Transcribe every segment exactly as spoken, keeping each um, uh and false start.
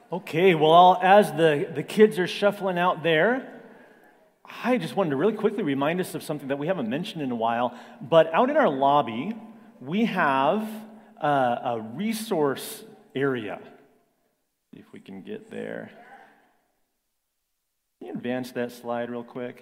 Okay, well, as the, the kids are shuffling out there, I just wanted to really quickly remind us of something that we haven't mentioned in a while. But out in our lobby, we have a, a resource area. See if we can get there. Can you advance that slide real quick?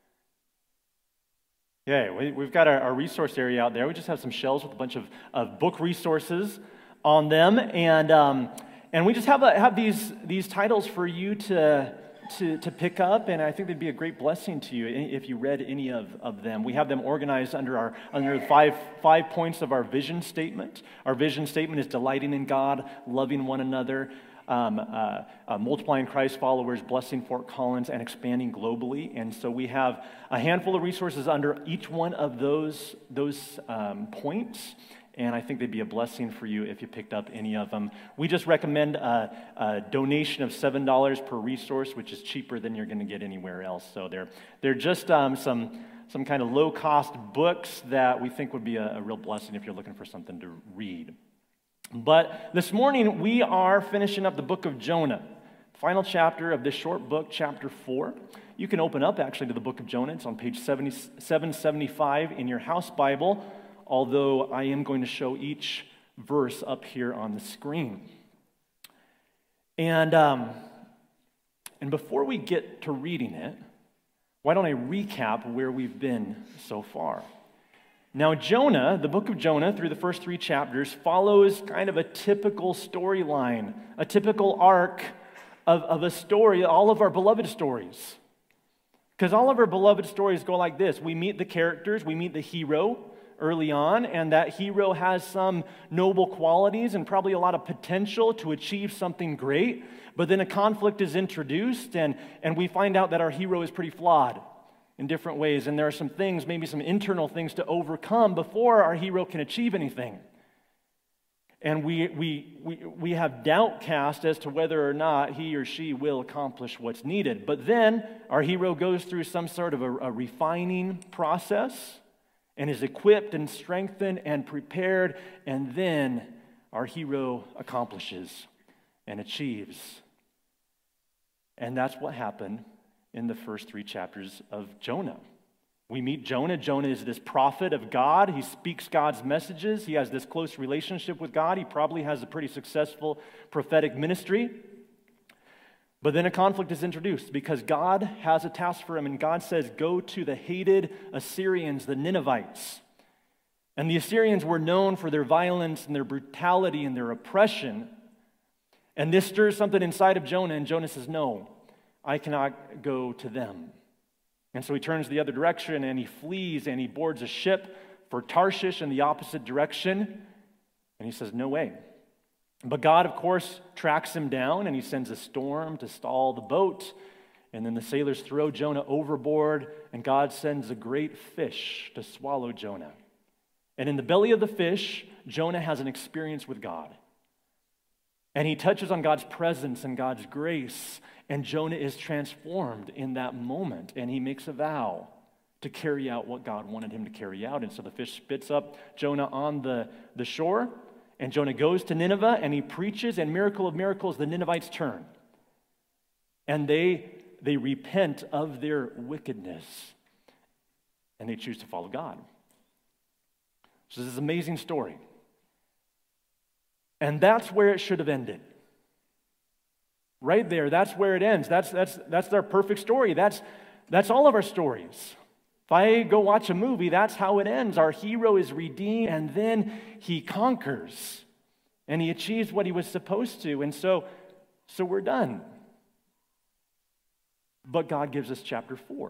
Okay, we, we've got our, our resource area out there. We just have some shelves with a bunch of, of book resources on them, and um, and we just have a, have these these titles for you to to to pick up, and I think they'd be a great blessing to you if you read any of, of them. We have them organized under our under the five five points of our vision statement. Our vision statement is delighting in God, loving one another, Um, uh, uh, multiplying Christ followers, blessing Fort Collins, and expanding globally. And so we have a handful of resources under each one of those those um, points, and I think they'd be a blessing for you if you picked up any of them. We just recommend a, a donation of seven dollars per resource, which is cheaper than you're going to get anywhere else. So they're they're just um, some some kind of low-cost books that we think would be a, a real blessing if you're looking for something to read. But this morning, we are finishing up the book of Jonah, final chapter of this short book, chapter four. You can open up, actually, to the book of Jonah. It's on page seven seventy-five in your house Bible, although I am going to show each verse up here on the screen. And, um, and before we get to reading it, why don't I recap where we've been so far? Now, Jonah, the book of Jonah, through the first three chapters, follows kind of a typical storyline, a typical arc of, of a story, all of our beloved stories. Because all of our beloved stories go like this. We meet the characters, we meet the hero early on, and that hero has some noble qualities and probably a lot of potential to achieve something great, but then a conflict is introduced, and, and we find out that our hero is pretty flawed in different ways, and there are some things, maybe some internal things to overcome before our hero can achieve anything. And we we we we have doubt cast as to whether or not he or she will accomplish what's needed. But then our hero goes through some sort of a, a refining process and is equipped and strengthened and prepared, and then our hero accomplishes and achieves. And that's what happened in the first three chapters of Jonah. We meet Jonah. Jonah is this prophet of God. He speaks God's messages. He has this close relationship with God. He probably has a pretty successful prophetic ministry. But then a conflict is introduced because God has a task for him, and God says, go to the hated Assyrians, the Ninevites. And the Assyrians were known for their violence and their brutality and their oppression. And this stirs something inside of Jonah, and Jonah says, no, I cannot go to them. And so he turns the other direction, and he flees, and he boards a ship for Tarshish in the opposite direction. And he says, no way. But God, of course, tracks him down, and he sends a storm to stall the boat. And then the sailors throw Jonah overboard, and God sends a great fish to swallow Jonah. And in the belly of the fish, Jonah has an experience with God. And he touches on God's presence and God's grace, and Jonah is transformed in that moment, and he makes a vow to carry out what God wanted him to carry out. And so the fish spits up Jonah on the, the shore, and Jonah goes to Nineveh, and he preaches, and miracle of miracles, the Ninevites turn. And they, they repent of their wickedness, and they choose to follow God. So this is an amazing story. And that's where it should have ended. Right there, that's where it ends. That's that's that's their perfect story. That's that's all of our stories. If I go watch a movie, that's how it ends. Our hero is redeemed, and then he conquers, and he achieves what he was supposed to, and so so we're done. But God gives us chapter four.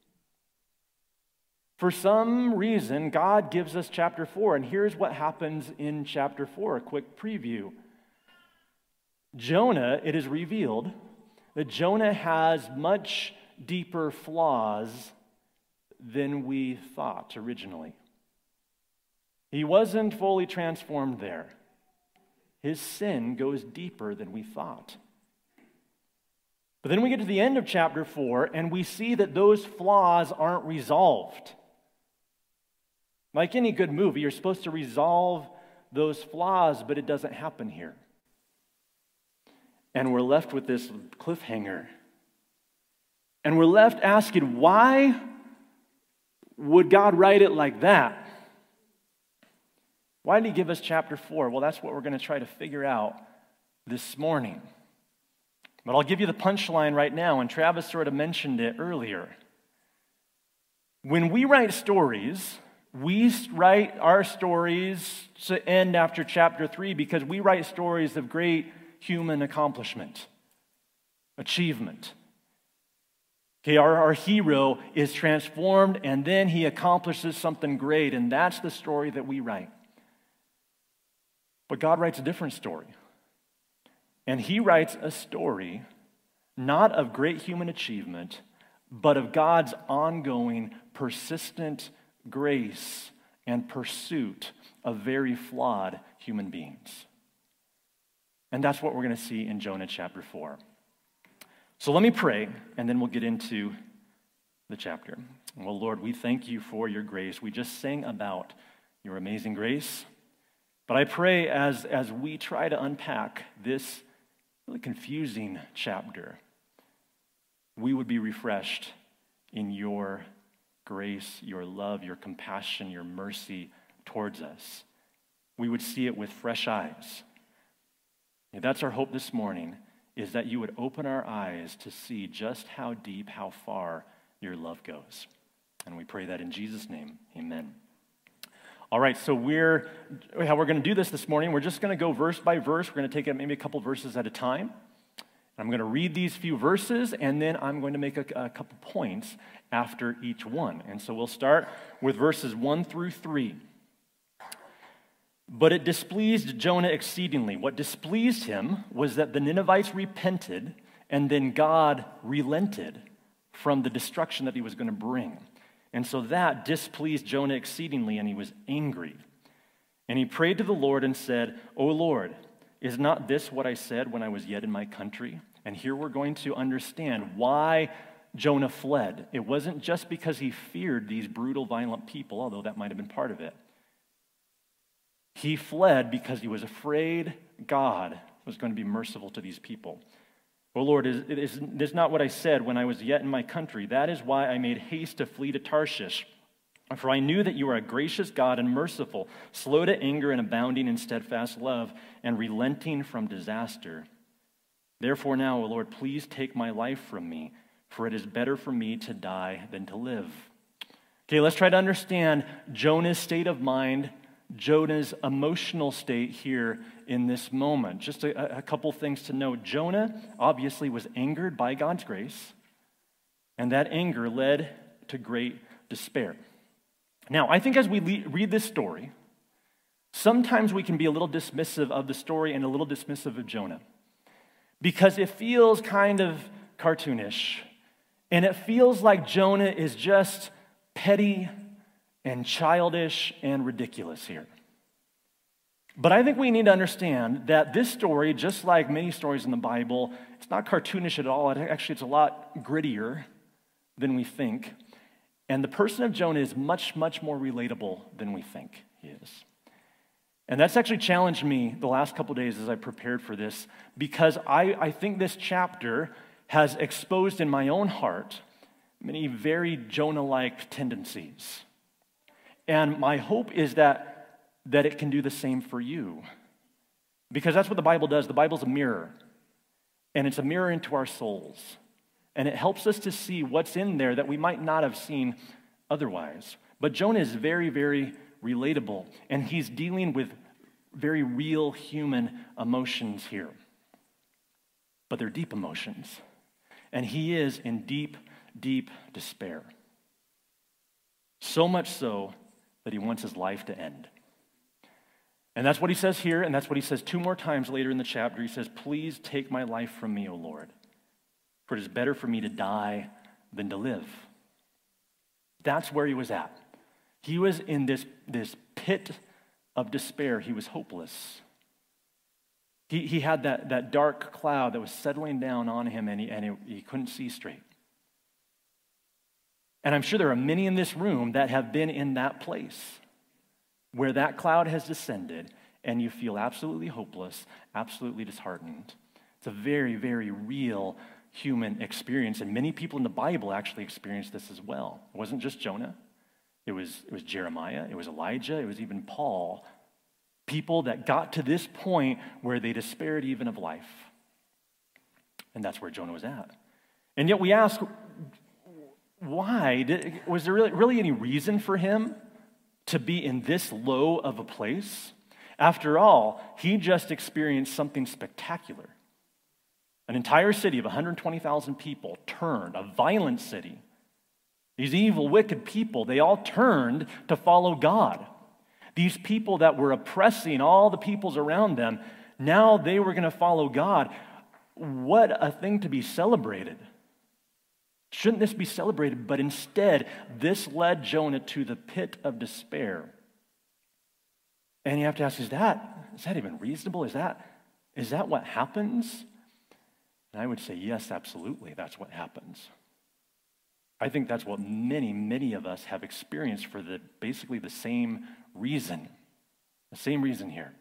For some reason, God gives us chapter four, and here's what happens in chapter four, a quick preview. Jonah, it is revealed that Jonah has much deeper flaws than we thought originally. He wasn't fully transformed there. His sin goes deeper than we thought. But then we get to the end of chapter four, and we see that those flaws aren't resolved. Like any good movie, you're supposed to resolve those flaws, but it doesn't happen here. And we're left with this cliffhanger. And we're left asking, why would God write it like that? Why did he give us chapter four? Well, that's what we're going to try to figure out this morning. But I'll give you the punchline right now, and Travis sort of mentioned it earlier. When we write stories, we write our stories to end after chapter three because we write stories of great human accomplishment, achievement. Okay, our, our hero is transformed and then he accomplishes something great, and that's the story that we write. But God writes a different story. And he writes a story not of great human achievement, but of God's ongoing, persistent grace and pursuit of very flawed human beings. And that's what we're going to see in Jonah chapter four. So let me pray, and then we'll get into the chapter. Well, Lord, we thank you for your grace. We just sang about your amazing grace. But I pray as, as we try to unpack this really confusing chapter, we would be refreshed in your grace, your love, your compassion, your mercy towards us. We would see it with fresh eyes. And that's our hope this morning, is that you would open our eyes to see just how deep, how far your love goes. And we pray that in Jesus' name, amen. All right, so we're how we're going to do this this morning, we're just going to go verse by verse. We're going to take it maybe a couple verses at a time. I'm going to read these few verses, and then I'm going to make a, a couple points after each one. And so we'll start with verses one through three. But it displeased Jonah exceedingly. What displeased him was that the Ninevites repented, and then God relented from the destruction that he was going to bring. And so that displeased Jonah exceedingly, and he was angry. And he prayed to the Lord and said, O Lord, is not this what I said when I was yet in my country? And here we're going to understand why Jonah fled. It wasn't just because he feared these brutal, violent people, although that might have been part of it. He fled because he was afraid God was going to be merciful to these people. O Lord, is, is this not what I said when I was yet in my country? That is why I made haste to flee to Tarshish. For I knew that you are a gracious God and merciful, slow to anger and abounding in steadfast love, and relenting from disaster. Therefore now, O Lord, please take my life from me, for it is better for me to die than to live. Okay, let's try to understand Jonah's state of mind, Jonah's emotional state here in this moment. Just a, a couple things to note. Jonah obviously was angered by God's grace, and that anger led to great despair. Now, I think as we le- read this story, sometimes we can be a little dismissive of the story and a little dismissive of Jonah, because it feels kind of cartoonish, and it feels like Jonah is just petty and childish and ridiculous here. But I think we need to understand that this story, just like many stories in the Bible, it's not cartoonish at all. It, actually, it's a lot grittier than we think. And the person of Jonah is much, much more relatable than we think he is. And that's actually challenged me the last couple days as I prepared for this, because I, I think this chapter has exposed in my own heart many very Jonah-like tendencies. And my hope is that, that it can do the same for you. Because that's what the Bible does. The Bible's a mirror. And it's a mirror into our souls. And it helps us to see what's in there that we might not have seen otherwise. But Jonah is very, very relatable. And he's dealing with very real human emotions here. But they're deep emotions. And he is in deep, deep despair. So much so that he wants his life to end. And that's what he says here, and that's what he says two more times later in the chapter. He says, please take my life from me, O Lord, for it is better for me to die than to live. That's where he was at. He was in this, this pit of despair. He was hopeless. He, he had that, that dark cloud that was settling down on him, and, he, and he, he couldn't see straight. And I'm sure there are many in this room that have been in that place where that cloud has descended and you feel absolutely hopeless, absolutely disheartened. It's a very, very real human experience, and many people in the Bible actually experienced this as well. It wasn't just Jonah. It was, it was Jeremiah, it was Elijah, it was even Paul. People that got to this point where they despaired even of life. And that's where Jonah was at. And yet we ask, why? Did, was there really, really any reason for him to be in this low of a place? After all, he just experienced something spectacular. An entire city of one hundred twenty thousand people turned, a violent city. These evil, wicked people, they all turned to follow God. These people that were oppressing all the peoples around them, now they were going to follow God. What a thing to be celebrated. Shouldn't this be celebrated? But instead, this led Jonah to the pit of despair. And you have to ask, is that, is that even reasonable? Is that, is that what happens? And I would say, yes, absolutely, that's what happens. I think that's what many, many of us have experienced for the basically the same reason. The same reason here.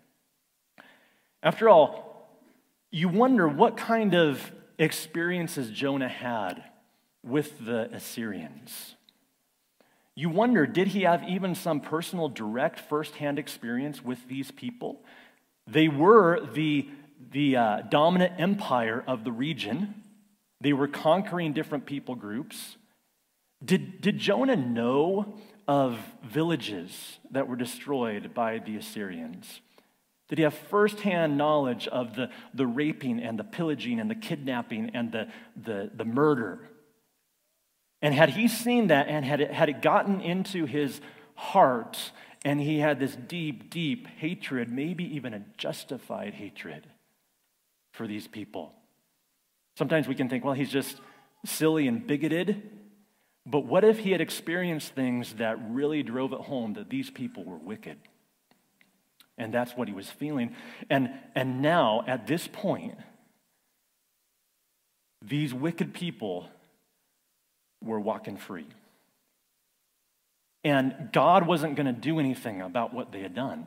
After all, you wonder what kind of experiences Jonah had with the Assyrians. You wonder, did he have even some personal, direct, firsthand experience with these people? They were the, the uh, dominant empire of the region. They were conquering different people groups. Did, did Jonah know of villages that were destroyed by the Assyrians? Did he have firsthand knowledge of the, the raping and the pillaging and the kidnapping and the, the, the murder? And had he seen that and had it, had it gotten into his heart and he had this deep, deep hatred, maybe even a justified hatred for these people? Sometimes we can think, well, he's just silly and bigoted. But what if he had experienced things that really drove it home that these people were wicked? And that's what he was feeling. And, and now, at this point, these wicked people were walking free. And God wasn't going to do anything about what they had done.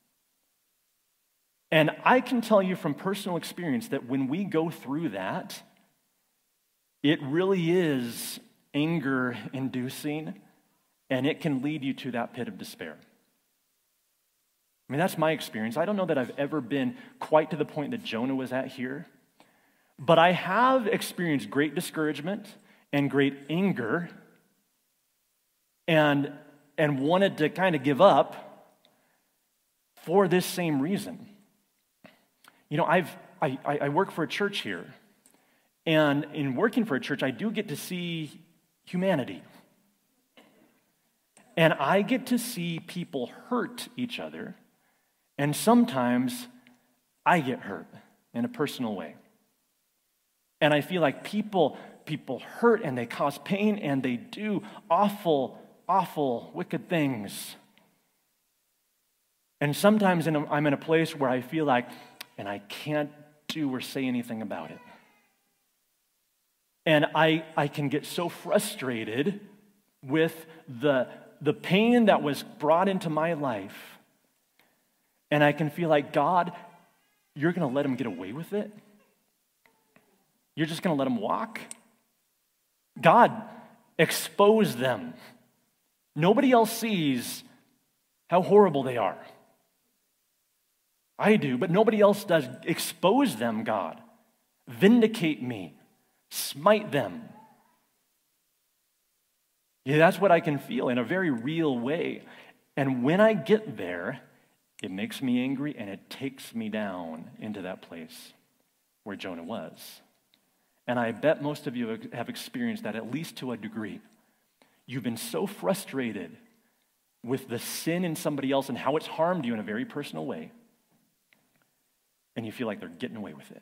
And I can tell you from personal experience that when we go through that, it really is anger-inducing, and it can lead you to that pit of despair. I mean, that's my experience. I don't know that I've ever been quite to the point that Jonah was at here, but I have experienced great discouragement and great anger and, and wanted to kind of give up for this same reason. You know, I've, I, I work for a church here, and in working for a church, I do get to see humanity. And I get to see people hurt each other, and sometimes I get hurt in a personal way. And I feel like people, people hurt and they cause pain and they do awful, awful, wicked things. And sometimes in a, I'm in a place where I feel like, and I can't do or say anything about it. And I, I can get so frustrated with the, the pain that was brought into my life. And I can feel like, God, you're going to let them get away with it? You're just going to let them walk? God, expose them. Nobody else sees how horrible they are. I do, but nobody else does. Expose them, God. Vindicate me. Smite them. Yeah, that's what I can feel in a very real way. And when I get there, it makes me angry and it takes me down into that place where Jonah was. And I bet most of you have experienced that, at least to a degree. You've been so frustrated with the sin in somebody else and how it's harmed you in a very personal way, and you feel like they're getting away with it.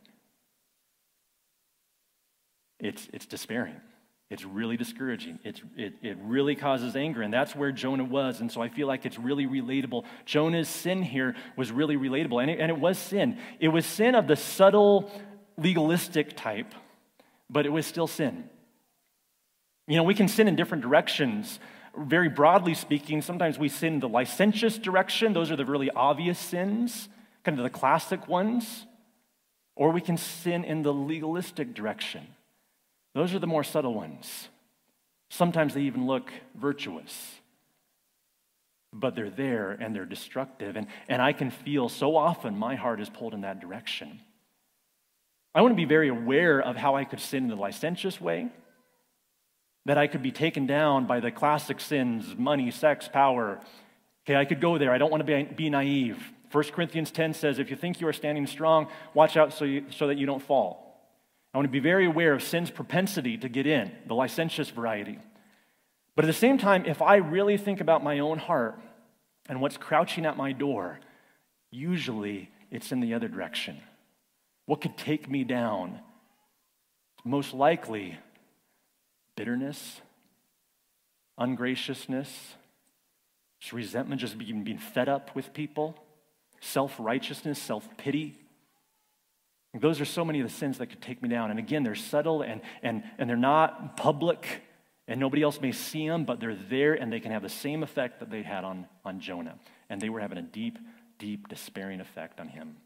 It's, it's despairing. It's really discouraging. It's, it, it really causes anger, and that's where Jonah was, and so I feel like it's really relatable. Jonah's sin here was really relatable, and it, and it was sin. It was sin of the subtle, legalistic type, but it was still sin. You know, we can sin in different directions. Very broadly speaking, sometimes we sin in the licentious direction. Those are the really obvious sins, kind of the classic ones. Or we can sin in the legalistic direction. Those are the more subtle ones. Sometimes they even look virtuous. But they're there and they're destructive. And, and I can feel so often my heart is pulled in that direction. I want to be very aware of how I could sin in the licentious way, that I could be taken down by the classic sins, money, sex, power. Okay, I could go there. I don't want to be, be naive. First Corinthians ten says, if you think you are standing strong, watch out so, you, so that you don't fall. I want to be very aware of sin's propensity to get in, the licentious variety. But at the same time, if I really think about my own heart and what's crouching at my door, usually it's in the other direction. What could take me down? Most likely, bitterness, ungraciousness, just resentment, just being, being fed up with people, self-righteousness, self-pity. Those are so many of the sins that could take me down. And again, they're subtle and, and, and they're not public, and nobody else may see them, but they're there and they can have the same effect that they had on, on Jonah. And they were having a deep, deep, despairing effect on him.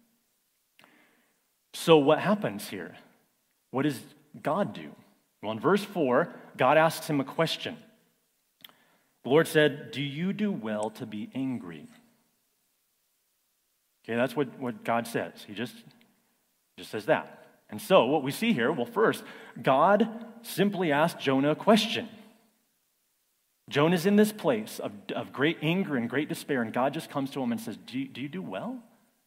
So what happens here? What does God do? Well, in verse four, God asks him a question. The Lord said, do you do well to be angry? Okay, that's what, what God says. He just, just says that. And so what we see here, well, first, God simply asked Jonah a question. Jonah's in this place of, of great anger and great despair, and God just comes to him and says, do you, do you do well?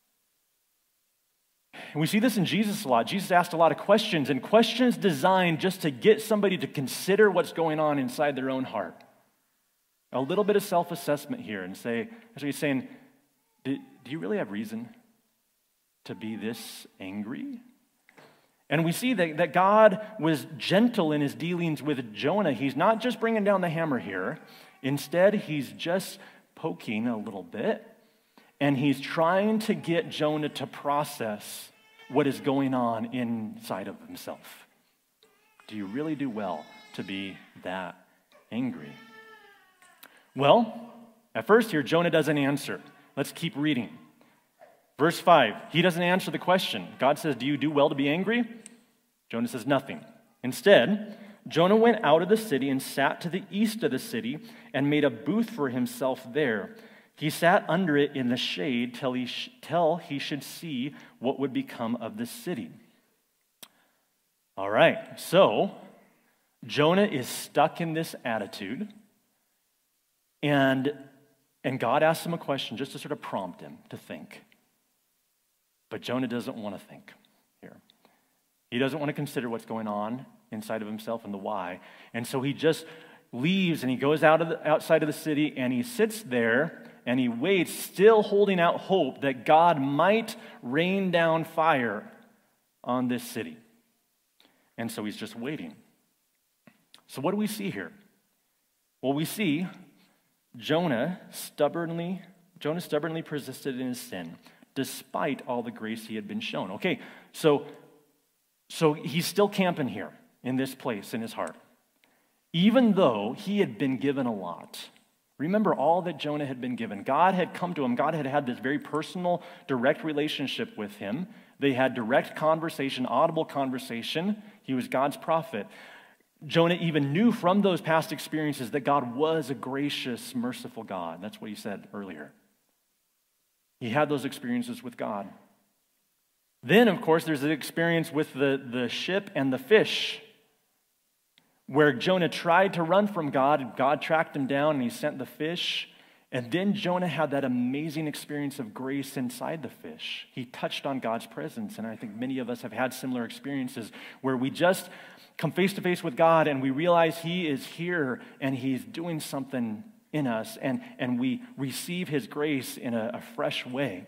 And we see this in Jesus a lot. Jesus asked a lot of questions, and questions designed just to get somebody to consider what's going on inside their own heart. A little bit of self-assessment here and say, so he's saying, do, do you really have reason to be this angry? And we see that, that God was gentle in his dealings with Jonah. He's not just bringing down the hammer here. Instead, he's just poking a little bit, and he's trying to get Jonah to process what is going on inside of himself. Do you really do well to be that angry? Well, at first here, Jonah doesn't answer. Let's keep reading. Verse five, he doesn't answer the question. God says, do you do well to be angry? Jonah says nothing. Instead, Jonah went out of the city and sat to the east of the city and made a booth for himself there. He sat under it in the shade till he, sh- till he should see what would become of the city. All right, so Jonah is stuck in this attitude, and, and God asks him a question just to sort of prompt him to think. But Jonah doesn't want to think here. He doesn't want to consider what's going on inside of himself and the why. And so he just leaves and he goes out of the, outside of the city and he sits there and he waits, still holding out hope that God might rain down fire on this city. And so he's just waiting. So what do we see here? Well, we see Jonah stubbornly, Jonah stubbornly persisted in his sin, despite all the grace he had been shown. Okay, so, so he's still camping here in this place in his heart, even though he had been given a lot. Remember all that Jonah had been given. God had come to him. God had had this very personal, direct relationship with him. They had direct conversation, audible conversation. He was God's prophet. Jonah even knew from those past experiences that God was a gracious, merciful God. That's what he said earlier. He had those experiences with God. Then, of course, there's the experience with the, the ship and the fish, where Jonah tried to run from God, and God tracked him down, and he sent the fish. And then Jonah had that amazing experience of grace inside the fish. He touched on God's presence, and I think many of us have had similar experiences where we just come face to face with God, and we realize he is here, and he's doing something in us, and, and we receive his grace in a, a fresh way.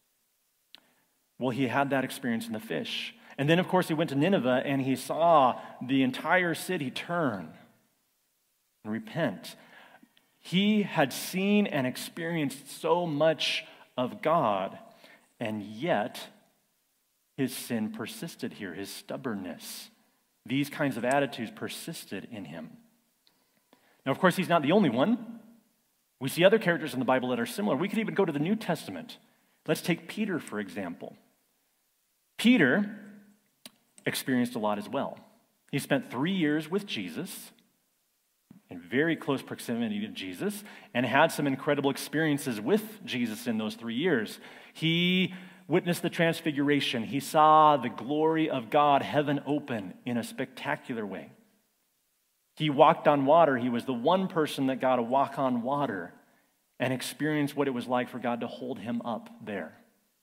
Well, he had that experience in the fish. And then, of course, he went to Nineveh, and he saw the entire city turn and repent. He had seen and experienced so much of God, and yet his sin persisted here, his stubbornness. These kinds of attitudes persisted in him. Now, of course, he's not the only one. We see other characters in the Bible that are similar. We could even go to the New Testament. Let's take Peter, for example. Peter experienced a lot as well. He spent three years with Jesus, in very close proximity to Jesus, and had some incredible experiences with Jesus in those three years. He witnessed the transfiguration. He saw the glory of God, heaven open in a spectacular way. He walked on water. He was the one person that got to walk on water and experience what it was like for God to hold him up there.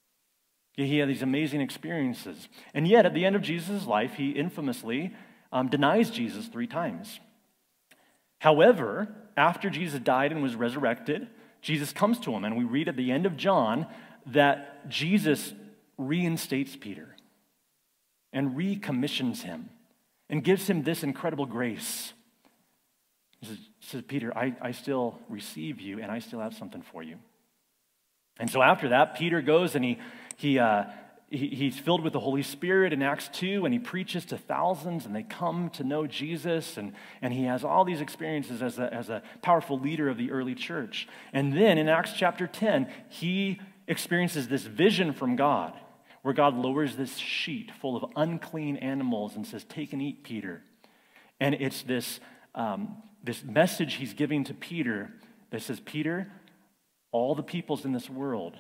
He had these amazing experiences. And yet, at the end of Jesus' life, he infamously um, denies Jesus three times. However, after Jesus died and was resurrected, Jesus comes to him, and we read at the end of John that Jesus reinstates Peter and recommissions him and gives him this incredible grace. He says, says Peter, I, I still receive you, and I still have something for you. And so after that, Peter goes and he, he, uh, he he's filled with the Holy Spirit in Acts two, and he preaches to thousands, and they come to know Jesus, and, and he has all these experiences as a, as a powerful leader of the early church. And then in Acts chapter ten, he experiences this vision from God, where God lowers this sheet full of unclean animals and says, take and eat, Peter. And it's this, um, this message he's giving to Peter that says, Peter, all the peoples in this world,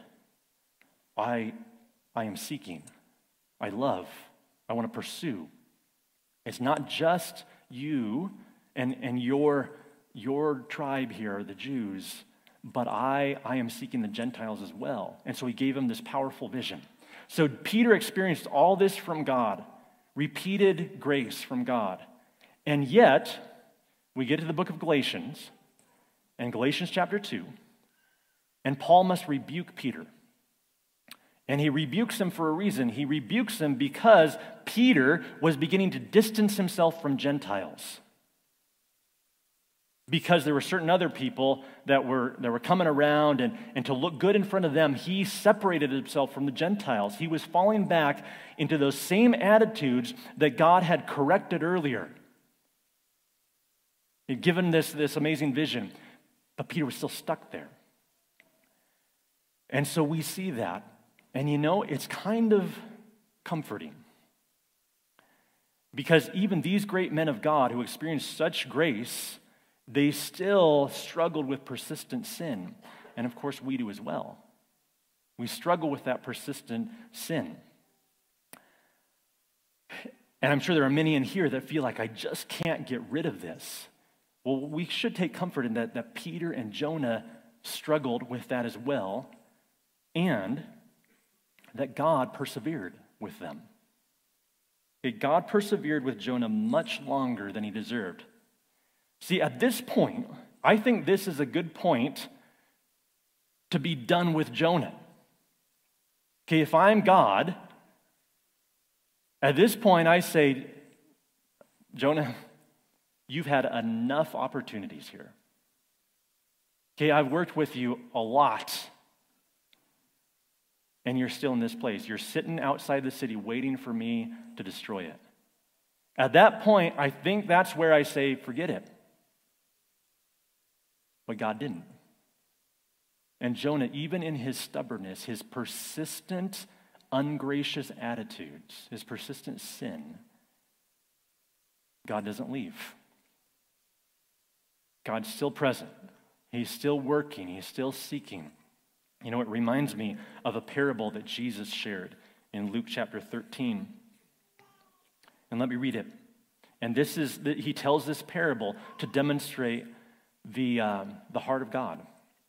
I, I am seeking, I love, I want to pursue. It's not just you and, and your, your tribe here, the Jews, but I, I am seeking the Gentiles as well. And so he gave him this powerful vision. So Peter experienced all this from God, repeated grace from God. And yet, we get to the book of Galatians, and Galatians chapter two, and Paul must rebuke Peter. And he rebukes him for a reason. He rebukes him because Peter was beginning to distance himself from Gentiles. Because there were certain other people that were, that were coming around, and, and to look good in front of them, he separated himself from the Gentiles. He was falling back into those same attitudes that God had corrected earlier. He'd given this, this amazing vision, but Peter was still stuck there. And so we see that. And you know, it's kind of comforting. Because even these great men of God who experienced such grace, they still struggled with persistent sin. And of course, we do as well. We struggle with that persistent sin. And I'm sure there are many in here that feel like, I just can't get rid of this. Well, we should take comfort in that, that Peter and Jonah struggled with that as well, and that God persevered with them. God persevered with Jonah much longer than he deserved. See, at this point, I think this is a good point to be done with Jonah. Okay, if I'm God, at this point I say, Jonah, you've had enough opportunities here. Okay, I've worked with you a lot, and you're still in this place. You're sitting outside the city waiting for me to destroy it. At that point, I think that's where I say, forget it. But God didn't. And Jonah, even in his stubbornness, his persistent, ungracious attitudes, his persistent sin, God doesn't leave. God's still present. He's still working. He's still seeking. You know, it reminds me of a parable that Jesus shared in Luke chapter thirteen. And let me read it. And this is, the, he tells this parable to demonstrate the, um, the heart of God.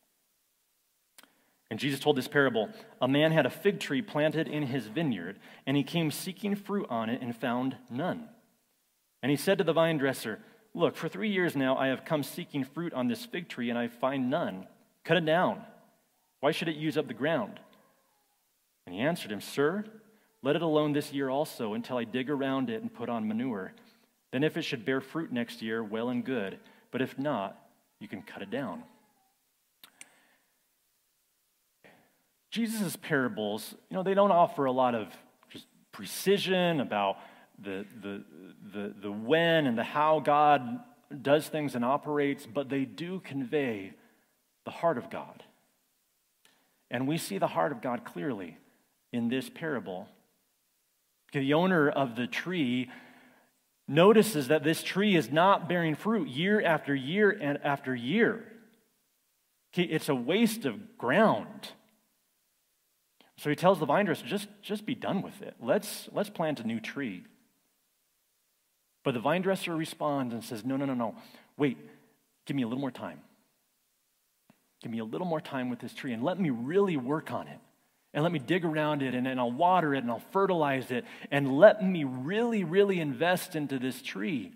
And Jesus told this parable, a man had a fig tree planted in his vineyard, and he came seeking fruit on it and found none. And he said to the vine dresser, look, for three years now I have come seeking fruit on this fig tree, and I find none. Cut it down. Why should it use up the ground? And he answered him, sir, let it alone this year also until I dig around it and put on manure. Then if it should bear fruit next year, well and good. But if not, you can cut it down. Jesus' parables, you know, they don't offer a lot of just precision about the, the, the, the when and the how God does things and operates, but they do convey the heart of God. And we see the heart of God clearly in this parable Okay, the owner of the tree notices that this tree is not bearing fruit year after year and after year. Okay, it's a waste of ground. So he tells the vine dresser, just, just be done with it. Let's, let's plant a new tree. But the vine dresser responds and says, no, no, no, no. Wait, give me a little more time. Give me a little more time with this tree and let me really work on it. And let me dig around it and, and I'll water it and I'll fertilize it. And let me really, really invest into this tree.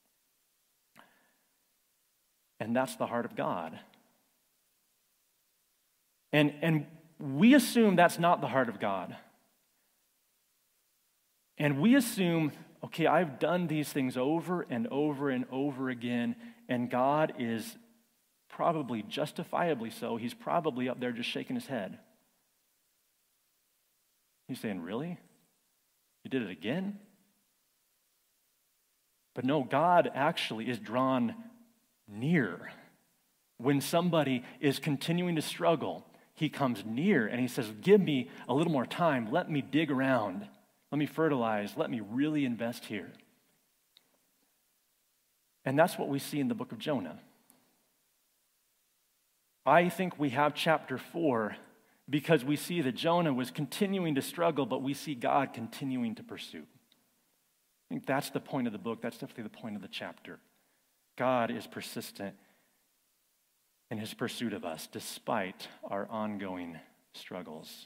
And that's the heart of God. And, and we assume that's not the heart of God. And we assume, okay, I've done these things over and over and over again, and God is probably justifiably so. He's probably up there just shaking his head. He's saying, really? You did it again? But no, God actually is drawn near. When somebody is continuing to struggle, he comes near and he says, give me a little more time. Let me dig around. Let me fertilize. Let me really invest here. And that's what we see in the book of Jonah. I think we have chapter four because we see that Jonah was continuing to struggle, but we see God continuing to pursue. I think that's the point of the book. That's definitely the point of the chapter. God is persistent in his pursuit of us, despite our ongoing struggles.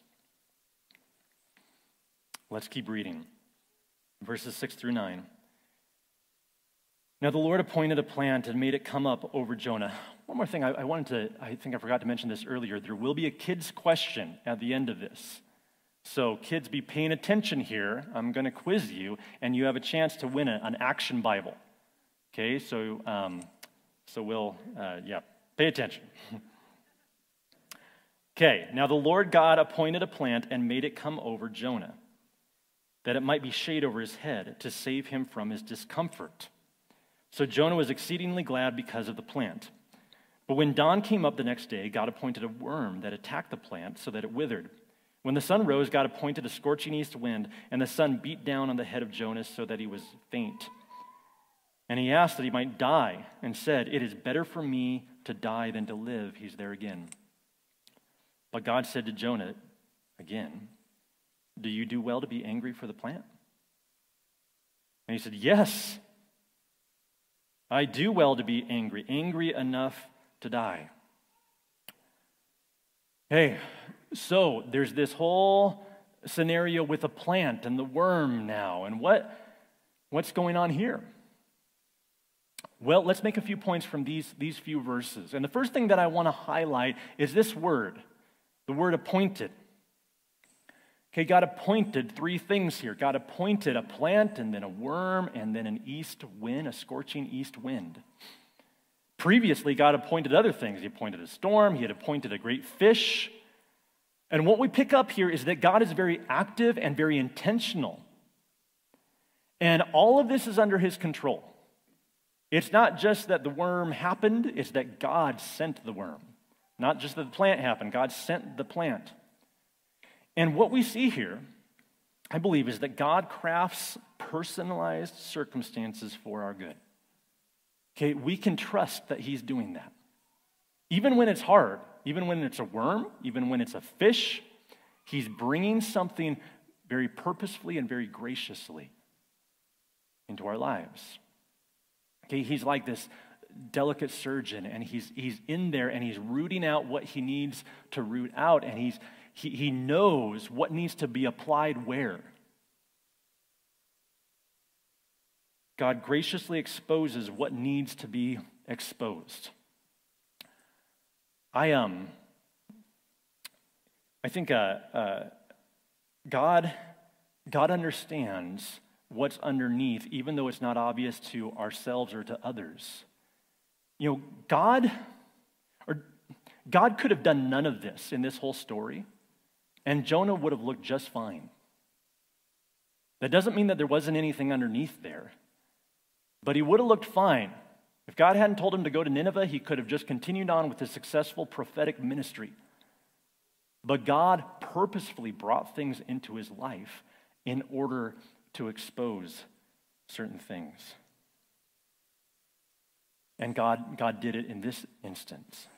Let's keep reading. Verses six through nine. Now the Lord appointed a plant and made it come up over Jonah. One more thing, I, I wanted to, I think I forgot to mention this earlier. There will be a kid's question at the end of this. So kids, be paying attention here. I'm going to quiz you, and you have a chance to win a, an action Bible. Okay, so, um, so we'll, uh, yeah. Pay attention. Okay, now the Lord God appointed a plant and made it come over Jonah, that it might be shade over his head to save him from his discomfort. So Jonah was exceedingly glad because of the plant. But when dawn came up the next day, God appointed a worm that attacked the plant so that it withered. When the sun rose, God appointed a scorching east wind, and the sun beat down on the head of Jonah so that he was faint. And he asked that he might die and said, it is better for me to die than to live. He's there again. But God said to Jonah again, do you do well to be angry for the plant? And he said, yes, I do well to be angry, angry enough to die. Hey, so there's this whole scenario with a plant and the worm now. And what, what's going on here? Well, let's make a few points from these, these few verses. And the first thing that I want to highlight is this word, the word appointed. Okay, God appointed three things here. God appointed a plant and then a worm and then an east wind, a scorching east wind. Previously, God appointed other things. He appointed a storm. He had appointed a great fish. And what we pick up here is that God is very active and very intentional. And all of this is under his control. It's not just that the worm happened, it's that God sent the worm. Not just that the plant happened, God sent the plant. And what we see here, I believe, is that God crafts personalized circumstances for our good. Okay, we can trust that he's doing that. Even when it's hard, even when it's a worm, even when it's a fish, he's bringing something very purposefully and very graciously into our lives. Okay, he's like this delicate surgeon, and he's he's in there, and he's rooting out what he needs to root out, and he's he, he knows what needs to be applied where. God graciously exposes what needs to be exposed. I um, I think uh, uh, God God understands what's underneath, even though it's not obvious to ourselves or to others. You know, God, or God could have done none of this in this whole story, and Jonah would have looked just fine. That doesn't mean that there wasn't anything underneath there, but he would have looked fine. If God hadn't told him to go to Nineveh, he could have just continued on with his successful prophetic ministry. But God purposefully brought things into his life in order to expose certain things. And God, God did it in this instance.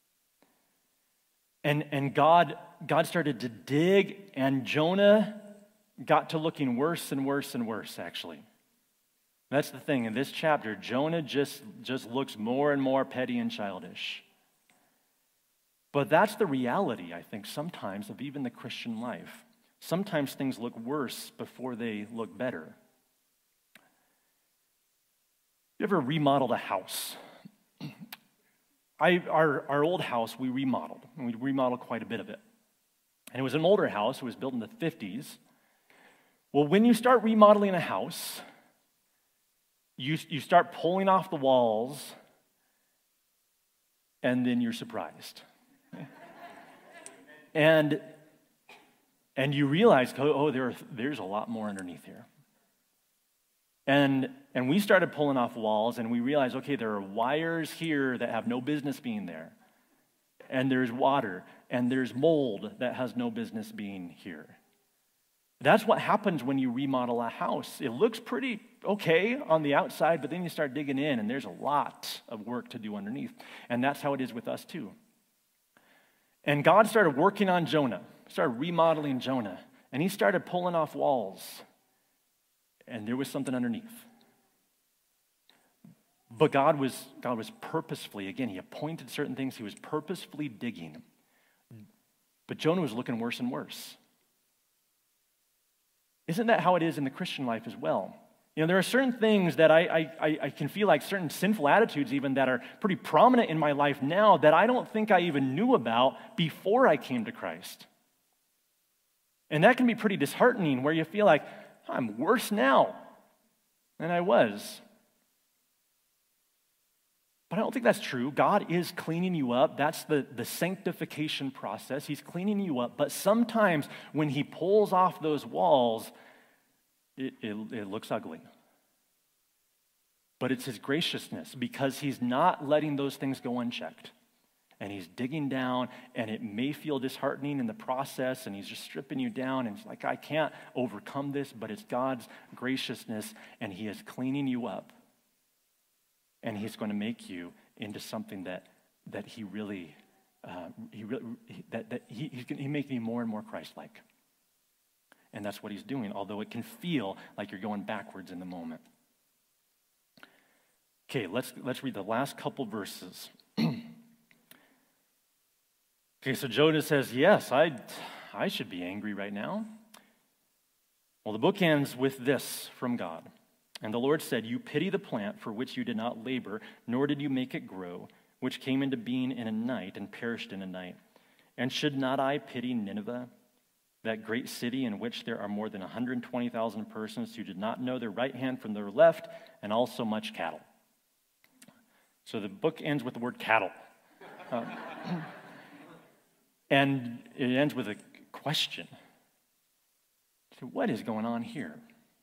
And, and God, God started to dig, and Jonah got to looking worse and worse and worse, actually. That's the thing. In this chapter, Jonah just, just looks more and more petty and childish. But that's the reality, I think, sometimes of even the Christian life. Sometimes things look worse before they look better. You ever remodeled a house? I, our, our old house, we remodeled, and we remodeled quite a bit of it. And it was an older house. It was built in the fifties. Well, when you start remodeling a house, you, you start pulling off the walls, and then you're surprised. and, and you realize, oh, oh there are, there's a lot more underneath here. And, and we started pulling off walls, and we realized, okay, there are wires here that have no business being there. And there's water, and there's mold that has no business being here. That's what happens when you remodel a house. It looks pretty okay on the outside, but then you start digging in, and there's a lot of work to do underneath. And that's how it is with us too. And God started working on Jonah, started remodeling Jonah, and he started pulling off walls. And there was something underneath. But God was, God was purposefully, again, he appointed certain things. He was purposefully digging. But Jonah was looking worse and worse. Isn't that how it is in the Christian life as well? You know, there are certain things that I, I, I can feel like certain sinful attitudes even that are pretty prominent in my life now that I don't think I even knew about before I came to Christ. And that can be pretty disheartening where you feel like, I'm worse now than I was. But I don't think that's true. God is cleaning you up. That's the, the sanctification process. He's cleaning you up. But sometimes when he pulls off those walls, it, it, it looks ugly. But it's his graciousness because he's not letting those things go unchecked. And he's digging down, and it may feel disheartening in the process, and he's just stripping you down, and it's like, I can't overcome this, but it's God's graciousness, and he is cleaning you up. And he's going to make you into something that that he really, uh, he really that, that he, he's, he's making you more and more Christ-like. And that's what he's doing, although it can feel like you're going backwards in the moment. Okay, let's let's read the last couple verses. Okay, so Jonah says, yes, I, I should be angry right now. Well, the book ends with this from God. And the Lord said, you pity the plant for which you did not labor, nor did you make it grow, which came into being in a night and perished in a night. And should not I pity Nineveh, that great city in which there are more than one hundred twenty thousand persons who did not know their right hand from their left, and also much cattle? So the book ends with the word cattle. Uh, And it ends with a question. So what is going on here?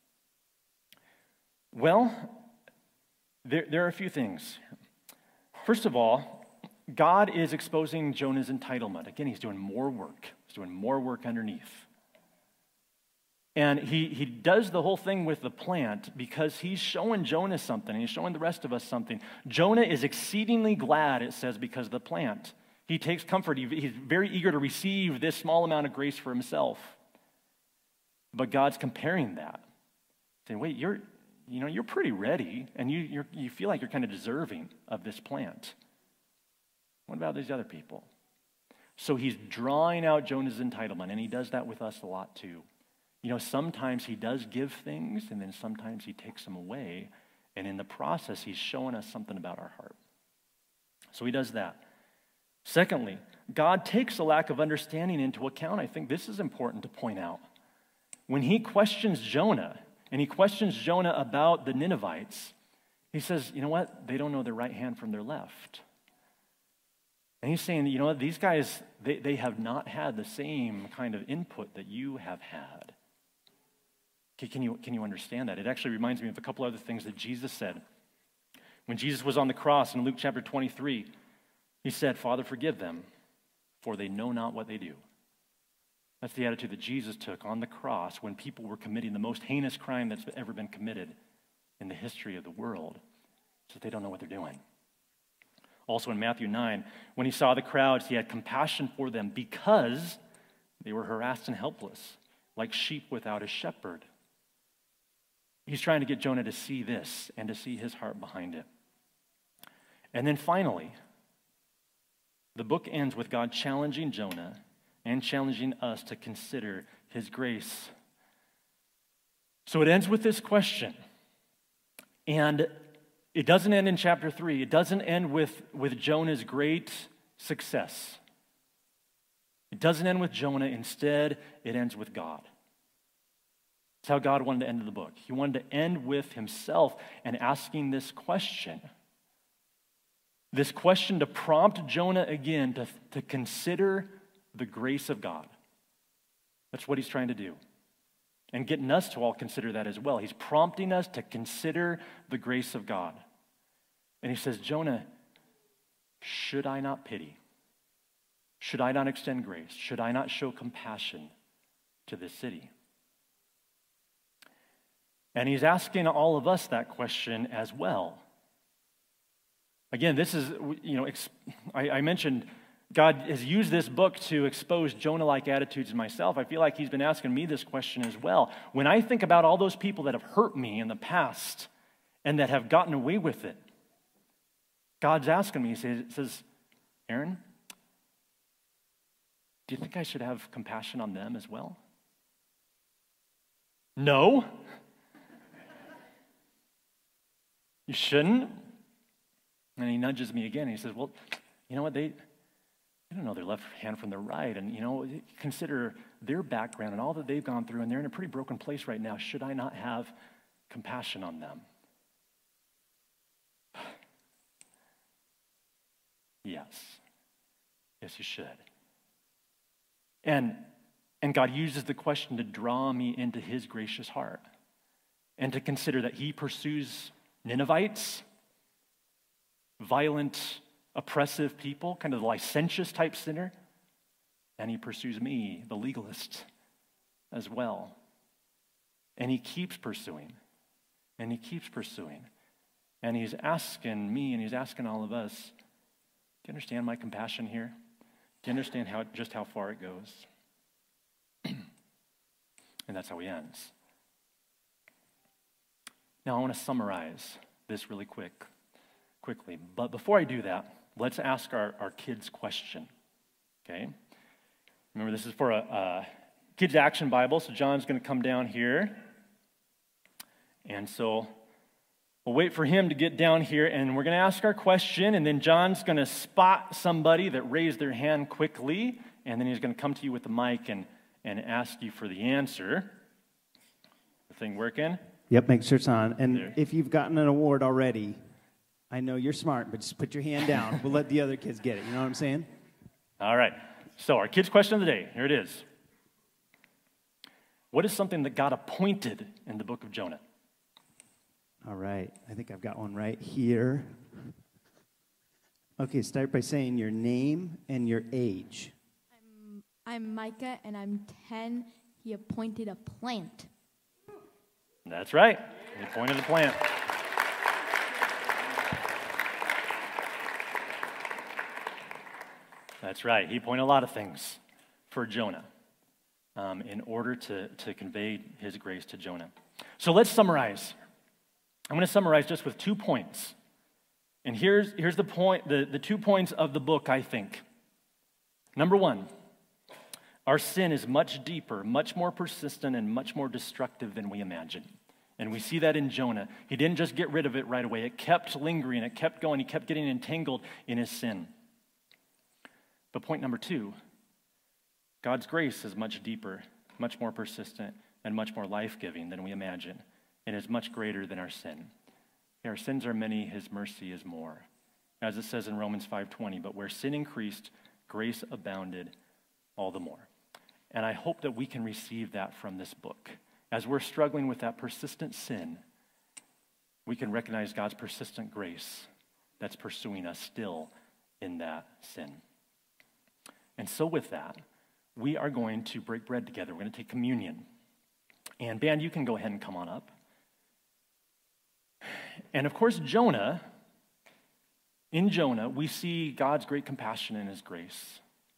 Well, there, there are a few things. First of all, God is exposing Jonah's entitlement. Again, he's doing more work. He's doing more work underneath. And he, he does the whole thing with the plant because he's showing Jonah something. And he's showing the rest of us something. Jonah is exceedingly glad, it says, because of the plant. He takes comfort. He, he's very eager to receive this small amount of grace for himself. But God's comparing that. Saying, wait, you're, you know, you're pretty ready, and you, you're, you feel like you're kind of deserving of this plant. What about these other people? So he's drawing out Jonah's entitlement, and he does that with us a lot too. You know, sometimes he does give things, and then sometimes he takes them away, and in the process, he's showing us something about our heart. So he does that. Secondly, God takes a lack of understanding into account. I think this is important to point out. When he questions Jonah, and he questions Jonah about the Ninevites, he says, you know what? They don't know their right hand from their left. And he's saying, you know what? These guys, they, they have not had the same kind of input that you have had. Okay, can you, can you understand that? It actually reminds me of a couple other things that Jesus said. When Jesus was on the cross in Luke chapter twenty-three, he said, Father, forgive them, for they know not what they do. That's the attitude that Jesus took on the cross when people were committing the most heinous crime that's ever been committed in the history of the world, so that they don't know what they're doing. Also in Matthew nine, when he saw the crowds, he had compassion for them because they were harassed and helpless, like sheep without a shepherd. He's trying to get Jonah to see this and to see his heart behind it. And then finally, the book ends with God challenging Jonah and challenging us to consider his grace. So it ends with this question. And it doesn't end in chapter three. It doesn't end with, with Jonah's great success. It doesn't end with Jonah. Instead, it ends with God. That's how God wanted to end the book. He wanted to end with himself and asking this question. This question to prompt Jonah again to, to consider the grace of God. That's what he's trying to do. And getting us to all consider that as well. He's prompting us to consider the grace of God. And he says, Jonah, should I not pity? Should I not extend grace? Should I not show compassion to this city? And he's asking all of us that question as well. Again, this is, you know, I, I mentioned God has used this book to expose Jonah-like attitudes in myself. I feel like he's been asking me this question as well. When I think about all those people that have hurt me in the past and that have gotten away with it, God's asking me, he says, says, Aaron, do you think I should have compassion on them as well? No. You shouldn't. And he nudges me again. And he says, well, you know what, they... They don't know their left hand from their right, and, you know, consider their background and all that they've gone through, and they're in a pretty broken place right now. Should I not have compassion on them? Yes. Yes, you should. And, and God uses the question to draw me into his gracious heart and to consider that he pursues Ninevites, violent, oppressive people, kind of the licentious type sinner, and he pursues me, the legalist, as well. And he keeps pursuing, and he keeps pursuing, and he's asking me, and he's asking all of us, do you understand my compassion here? Do you understand how just how far it goes? And that's how he ends. Now I want to summarize this really quick, quickly, but before I do that, let's ask our, our kids' question, okay? Remember, this is for a, a kids' action Bible, so John's going to come down here. And so we'll wait for him to get down here, and we're going to ask our question, and then John's going to spot somebody that raised their hand quickly, and then he's going to come to you with the mic and, and ask you for the answer. The thing working? Yep, make sure it's on. And there. If you've gotten an award already, I know you're smart, but just put your hand down. We'll let the other kids get it. You know what I'm saying? All right. So our kids' question of the day, here it is. What is something that God appointed in the book of Jonah? All right. I think I've got one right here. Okay, start by saying your name and your age. I'm, I'm Micah, and I'm ten. He appointed a plant. That's right. He appointed a plant. That's right. He appointed a lot of things for Jonah um, in order to, to convey his grace to Jonah. So let's summarize. I'm going to summarize just with two points. And here's, here's the point, the, the two points of the book, I think. Number one, our sin is much deeper, much more persistent, and much more destructive than we imagine. And we see that in Jonah. He didn't just get rid of it right away. It kept lingering. It kept going. He kept getting entangled in his sin. But point number two, God's grace is much deeper, much more persistent, and much more life-giving than we imagine, and is much greater than our sin. Our sins are many, his mercy is more. As it says in Romans five twenty, but where sin increased, grace abounded all the more. And I hope that we can receive that from this book. As we're struggling with that persistent sin, we can recognize God's persistent grace that's pursuing us still in that sin. And so with that, we are going to break bread together. We're going to take communion. And band, you can go ahead and come on up. And of course, Jonah, in Jonah, we see God's great compassion and his grace.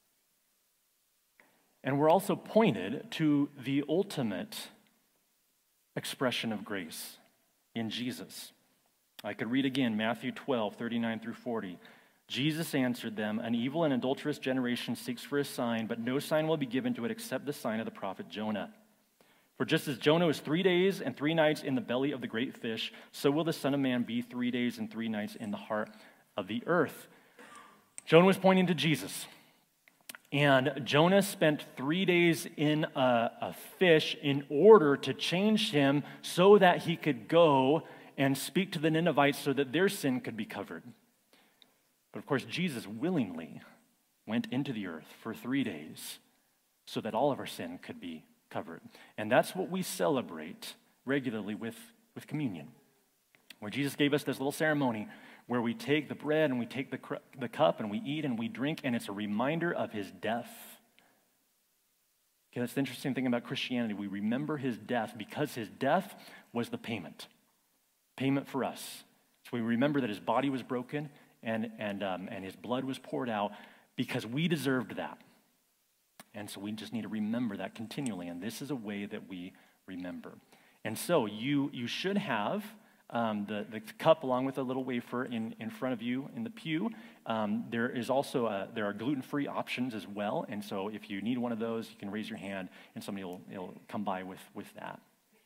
And we're also pointed to the ultimate expression of grace in Jesus. I could read again, Matthew twelve, thirty-nine through forty. Jesus answered them, "An evil and adulterous generation seeks for a sign, but no sign will be given to it except the sign of the prophet Jonah. For just as Jonah was three days and three nights in the belly of the great fish, so will the Son of Man be three days and three nights in the heart of the earth." Jonah was pointing to Jesus. And Jonah spent three days in a, a fish in order to change him so that he could go and speak to the Ninevites so that their sin could be covered. But of course, Jesus willingly went into the earth for three days so that all of our sin could be covered. And that's what we celebrate regularly with, with communion, where Jesus gave us this little ceremony where we take the bread and we take the, cr- the cup and we eat and we drink, and it's a reminder of his death. Okay, that's the interesting thing about Christianity. We remember his death because his death was the payment, payment for us. So we remember that his body was broken and, and, um, and his blood was poured out because we deserved that. And so we just need to remember that continually, and this is a way that we remember. And so you, you should have Um, the, the cup along with a little wafer in, in front of you in the pew. Um, there is also a, there are gluten-free options as well, and so if you need one of those, you can raise your hand and somebody will, will come by with, with that.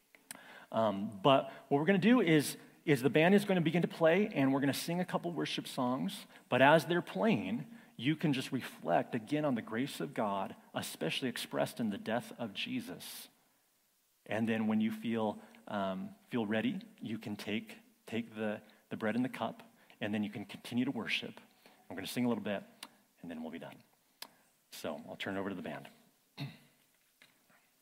Um, but what we're going to do is, is the band is going to begin to play, and we're going to sing a couple worship songs, but as they're playing, you can just reflect again on the grace of God, especially expressed in the death of Jesus. And then when you feel Um, feel ready, you can take take the, the bread and the cup, and then you can continue to worship. I'm going to sing a little bit, and then we'll be done. So I'll turn it over to the band.